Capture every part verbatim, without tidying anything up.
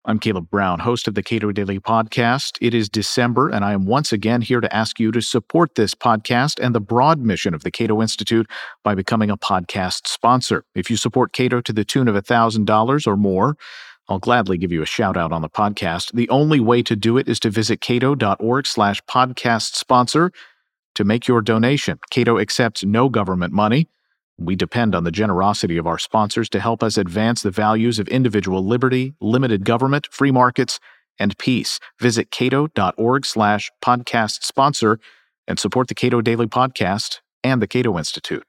I'm Caleb Brown, host of the Cato Daily Podcast. It is December, and I am once again here to ask you to support this podcast and the broad mission of the Cato Institute by becoming a podcast sponsor. If you support Cato to the tune of one thousand dollars or more, I'll gladly give you a shout out on the podcast. The only way to do it is to visit cato.org slash podcast sponsor to make your donation. Cato accepts no government money. We depend on the generosity of our sponsors to help us advance the values of individual liberty, limited government, free markets, and peace. Visit cato.org slash podcast sponsor and support the Cato Daily Podcast and the Cato Institute.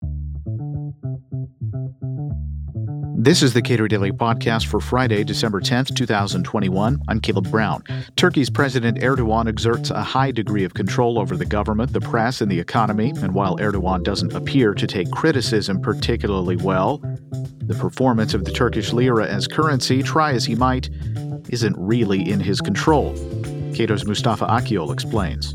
This is the Cato Daily Podcast for Friday, December tenth, twenty twenty-one. I'm Caleb Brown. Turkey's President Erdogan exerts a high degree of control over the government, the press, and the economy. And while Erdogan doesn't appear to take criticism particularly well, the performance of the Turkish lira as currency, try as he might, isn't really in his control. Cato's Mustafa Akyol explains.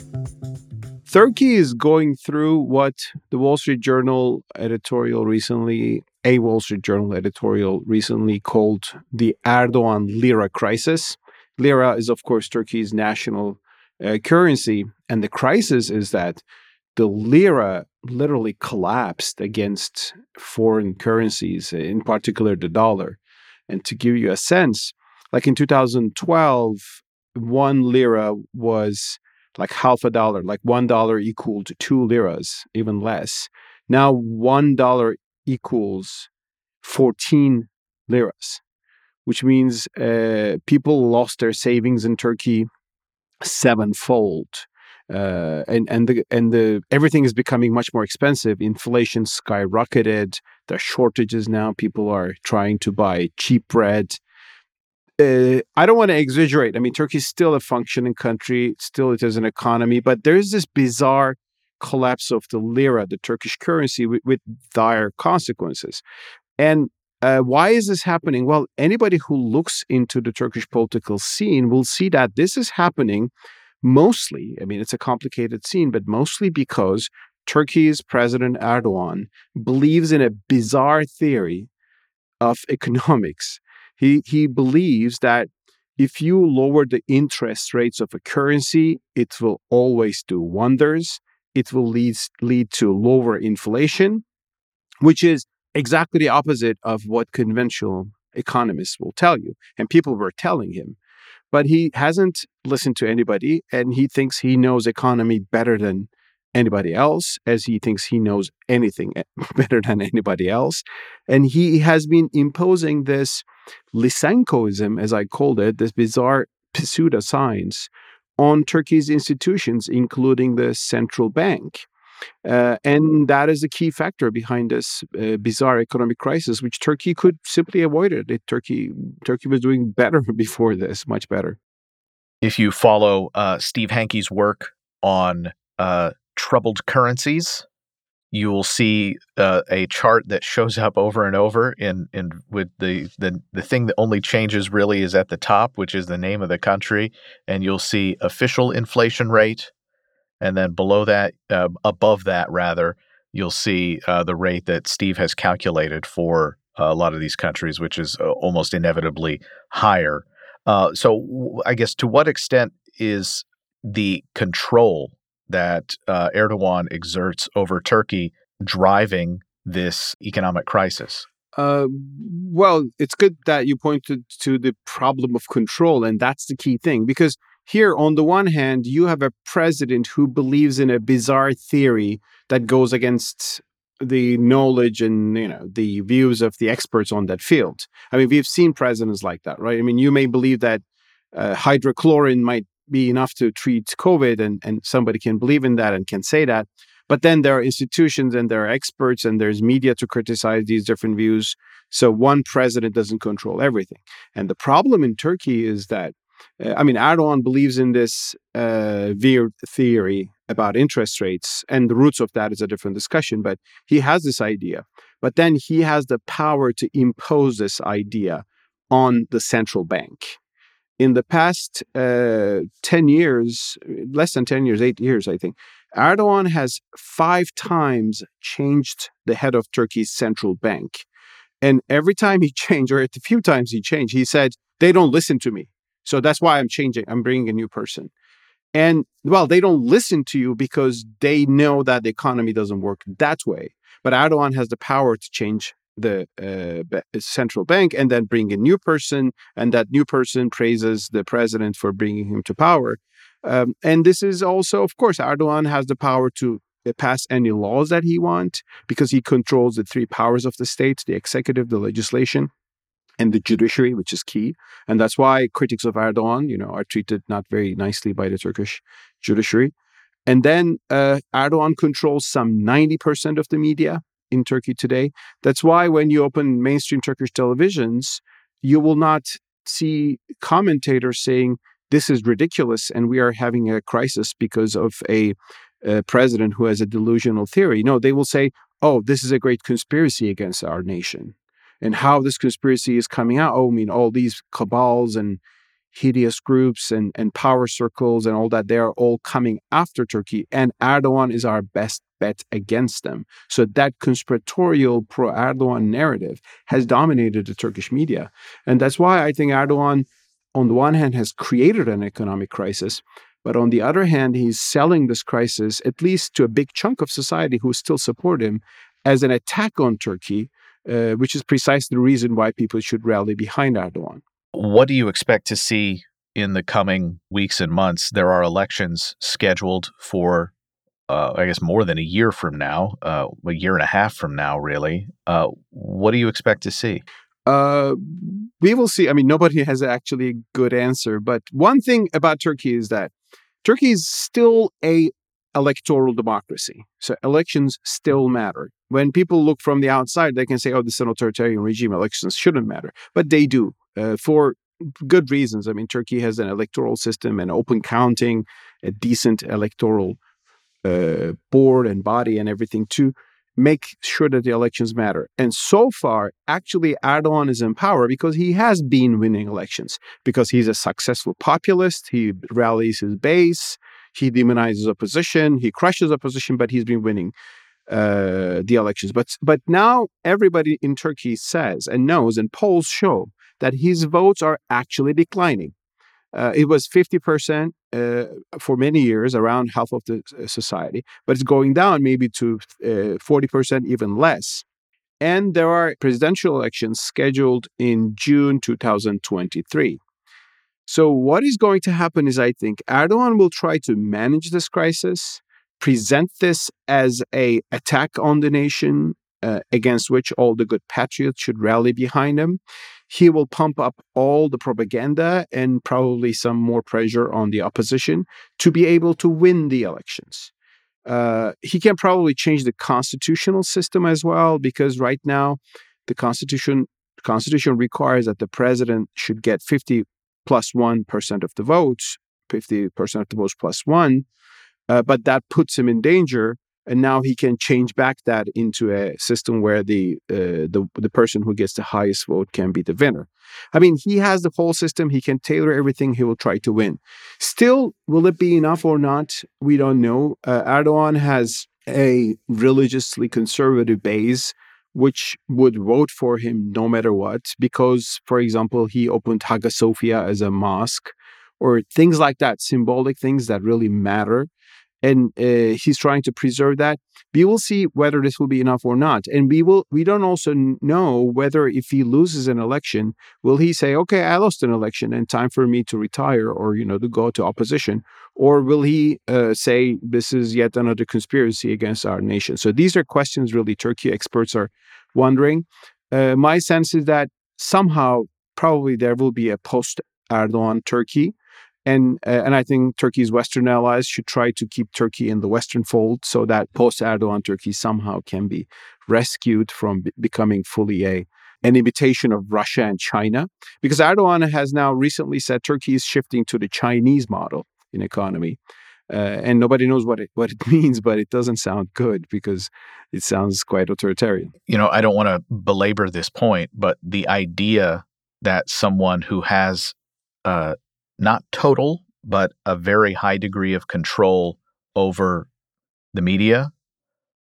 Turkey is going through what the Wall Street Journal editorial recently, a Wall Street Journal editorial recently called the Erdogan lira crisis. Lira is, of course, Turkey's national uh, currency. And the crisis is that the lira literally collapsed against foreign currencies, in particular the dollar. And to give you a sense, like in two thousand twelve, one lira was like half a dollar, like one dollar equal to two liras, even less. Now one dollar equals fourteen liras, which means uh, people lost their savings in Turkey sevenfold. Uh, and and the and the everything is becoming much more expensive. Inflation skyrocketed. There are shortages now. People are trying to buy cheap bread. Uh, I don't want to exaggerate. I mean, Turkey is still a functioning country. Still, it is an economy. But there is this bizarre collapse of the lira, the Turkish currency, with, with dire consequences. And uh, why is this happening? Well, anybody who looks into the Turkish political scene will see that this is happening mostly, I mean, it's a complicated scene, but mostly because Turkey's President Erdogan believes in a bizarre theory of economics. He he believes that if you lower the interest rates of a currency, it will always do wonders. It will lead, lead to lower inflation, which is exactly the opposite of what conventional economists will tell you. And people were telling him. But he hasn't listened to anybody, and he thinks he knows economy better than anybody else, as he thinks he knows anything better than anybody else. And he has been imposing this Lysenkoism, as I called it, this bizarre pseudoscience on Turkey's institutions, including the central bank. Uh, and that is a key factor behind this uh, bizarre economic crisis, which Turkey could simply avoid it. it. Turkey, Turkey was doing better before this, much better. If you follow uh, Steve Hankey's work on uh, troubled currencies, you will see uh, a chart that shows up over and over in, in with the, the the thing that only changes really is at the top, which is the name of the country, and you'll see official inflation rate. And then below that, uh, above that, rather, you'll see uh, the rate that Steve has calculated for uh, a lot of these countries, which is uh, almost inevitably higher. Uh, so w- I guess to what extent is the control that uh, Erdogan exerts over Turkey driving this economic crisis? Uh, well, it's good that you pointed to the problem of control, and that's the key thing, because here, on the one hand, you have a president who believes in a bizarre theory that goes against the knowledge and, you know, the views of the experts on that field. I mean, we've seen presidents like that, right? I mean, you may believe that uh, hydrochlorine might be enough to treat COVID, and, and somebody can believe in that and can say that. But then there are institutions and there are experts and there's media to criticize these different views. So one president doesn't control everything. And the problem in Turkey is that Uh, I mean, Erdogan believes in this uh, weird theory about interest rates, and the roots of that is a different discussion, but he has this idea. But then he has the power to impose this idea on the central bank. In the past uh, ten years, less than ten years, eight years, I think, Erdogan has five times changed the head of Turkey's central bank. And every time he changed, or at the few times he changed, he said, they don't listen to me. So that's why I'm changing. I'm bringing a new person. And well, they don't listen to you because they know that the economy doesn't work that way. But Erdogan has the power to change the uh, central bank and then bring a new person, and that new person praises the president for bringing him to power. Um, and this is also, of course, Erdogan has the power to pass any laws that he wants because he controls the three powers of the state: the executive, the legislation, and the judiciary, which is key. And that's why critics of Erdogan, you know, are treated not very nicely by the Turkish judiciary. And then uh, Erdogan controls some ninety percent of the media in Turkey today. That's why when you open mainstream Turkish televisions, you will not see commentators saying, this is ridiculous and we are having a crisis because of a, a president who has a delusional theory. No, they will say, oh, this is a great conspiracy against our nation. And how this conspiracy is coming out. Oh, I mean, all these cabals and hideous groups and, and power circles and all that, they are all coming after Turkey. And Erdogan is our best bet against them. So that conspiratorial pro-Erdogan narrative has dominated the Turkish media. And that's why I think Erdogan, on the one hand, has created an economic crisis. But on the other hand, he's selling this crisis, at least to a big chunk of society who still support him, as an attack on Turkey, uh, which is precisely the reason why people should rally behind Erdogan. What do you expect to see in the coming weeks and months? There are elections scheduled for, uh, I guess, more than a year from now, uh, a year and a half from now, really. Uh, what do you expect to see? Uh, we will see. I mean, nobody has actually a good answer. But one thing about Turkey is that Turkey is still a electoral democracy. So elections still matter. When people look from the outside, they can say, oh, this is an authoritarian regime. Elections shouldn't matter. But they do. Uh, for good reasons. I mean, Turkey has an electoral system and open counting, a decent electoral uh, board and body and everything to make sure that the elections matter. And so far, actually, Erdogan is in power because he has been winning elections, because he's a successful populist. He rallies his base. He demonizes opposition. He crushes opposition, but he's been winning uh, the elections. But, but now everybody in Turkey says and knows, and polls show, that his votes are actually declining. Uh, it was fifty percent uh, for many years, around half of the society, but it's going down maybe to uh, forty percent, even less. And there are presidential elections scheduled in June two thousand twenty-three. So what is going to happen is, I think, Erdogan will try to manage this crisis, present this as an attack on the nation uh, against which all the good patriots should rally behind him. He will pump up all the propaganda and probably some more pressure on the opposition to be able to win the elections. Uh, he can probably change the constitutional system as well, because right now the constitution constitution requires that the president should get fifty plus one percent of the votes, fifty percent of the votes plus one, uh, but that puts him in danger. And now he can change back that into a system where the, uh, the the person who gets the highest vote can be the winner. I mean, he has the whole system. He can tailor everything. He will try to win. Still, will it be enough or not? We don't know. Uh, Erdogan has a religiously conservative base which would vote for him no matter what, because, for example, he opened Hagia Sophia as a mosque, or things like that, symbolic things that really matter. And uh, he's trying to preserve that. We will see whether this will be enough or not. And we will. We don't also know whether, if he loses an election, will he say, okay, I lost an election and time for me to retire, or, you know, to go to opposition? Or will he uh, say, this is yet another conspiracy against our nation? So these are questions really Turkey experts are wondering. Uh, my sense is that somehow probably there will be a post-Erdogan Turkey. And uh, and I think Turkey's Western allies should try to keep Turkey in the Western fold so that post-Erdogan Turkey somehow can be rescued from b- becoming fully a an imitation of Russia and China. Because Erdogan has now recently said Turkey is shifting to the Chinese model in economy. Uh, and nobody knows what it what it means, but it doesn't sound good because it sounds quite authoritarian. You know, I don't want to belabor this point, but the idea that someone who has uh, not total, but a very high degree of control over the media,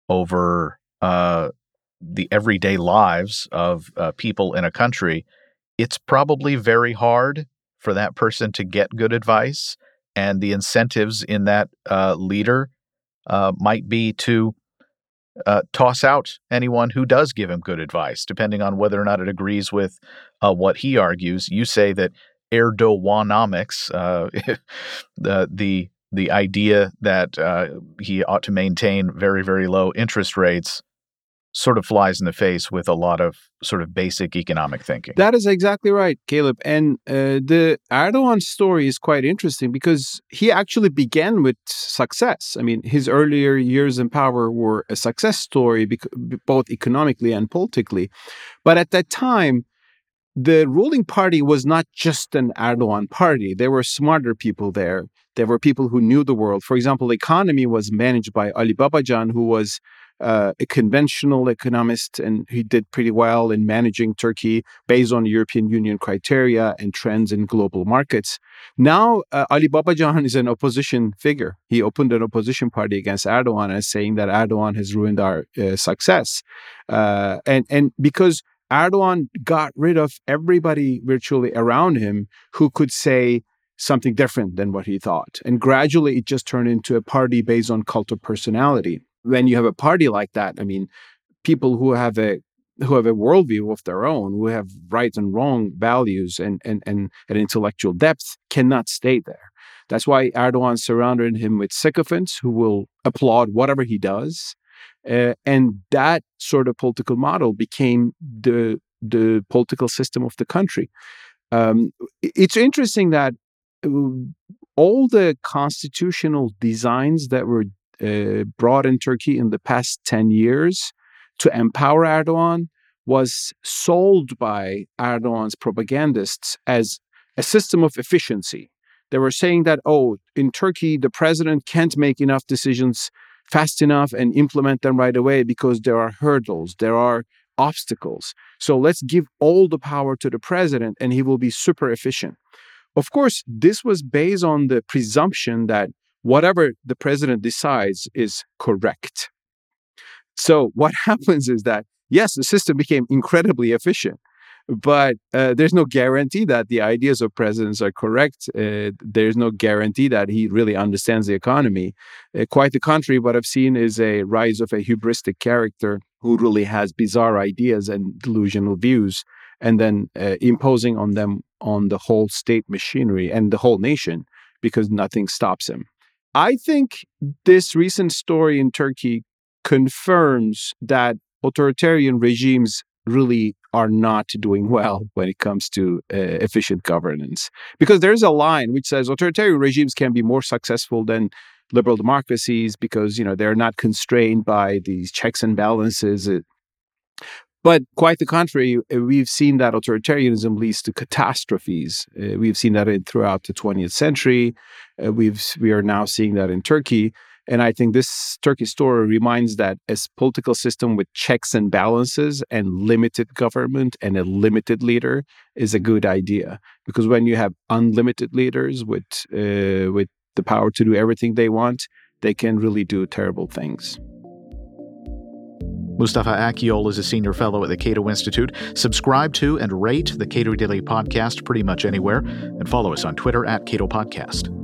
over uh, the everyday lives of uh, people in a country, it's probably very hard for that person to get good advice, and the incentives in that uh, leader uh, might be to uh, toss out anyone who does give him good advice, depending on whether or not it agrees with uh, what he argues. You say that Erdoganomics, uh, the the the idea that uh, he ought to maintain very, very low interest rates, sort of flies in the face with a lot of sort of basic economic thinking. That is exactly right, Caleb. And uh, the Erdogan story is quite interesting because he actually began with success. I mean, his earlier years in power were a success story, bec- both economically and politically. But at that time, the ruling party was not just an Erdogan party. There were smarter people there. There were people who knew the world. For example, the economy was managed by Ali Babacan, who was uh, a conventional economist, and he did pretty well in managing Turkey based on European Union criteria and trends in global markets. Now, uh, Ali Babacan is an opposition figure. He opened an opposition party against Erdogan as saying that Erdogan has ruined our uh, success. Uh, and, and because Erdogan got rid of everybody virtually around him who could say something different than what he thought. And gradually it just turned into a party based on cult of personality. When you have a party like that, I mean, people who have a who have a worldview of their own, who have right and wrong values and, and, and an intellectual depth cannot stay there. That's why Erdogan surrounded him with sycophants who will applaud whatever he does. Uh, and that sort of political model became the the political system of the country. Um, it's interesting that all the constitutional designs that were uh, brought in Turkey in the past ten years to empower Erdogan was sold by Erdogan's propagandists as a system of efficiency. They were saying that, oh, in Turkey, the president can't make enough decisions fast enough and implement them right away because there are hurdles, there are obstacles. So let's give all the power to the president and he will be super efficient. Of course, this was based on the presumption that whatever the president decides is correct. So what happens is that, yes, the system became incredibly efficient, but uh, there's no guarantee that the ideas of presidents are correct. Uh, there's no guarantee that he really understands the economy. Uh, quite the contrary, what I've seen is a rise of a hubristic character who really has bizarre ideas and delusional views, and then uh, imposing on them on the whole state machinery and the whole nation because nothing stops him. I think this recent story in Turkey confirms that authoritarian regimes really are not doing well when it comes to uh, efficient governance. Because there's a line which says authoritarian regimes can be more successful than liberal democracies because, you know, they're not constrained by these checks and balances. But quite the contrary, we've seen that authoritarianism leads to catastrophes. Uh, we've seen that in, throughout the twentieth century. Uh, we've we are now seeing that in Turkey. And I think this Turkey story reminds that a political system with checks and balances and limited government and a limited leader is a good idea. Because when you have unlimited leaders with uh, with the power to do everything they want, they can really do terrible things. Mustafa Akyol is a senior fellow at the Cato Institute. Subscribe to and rate the Cato Daily Podcast pretty much anywhere, and follow us on Twitter at Cato Podcast.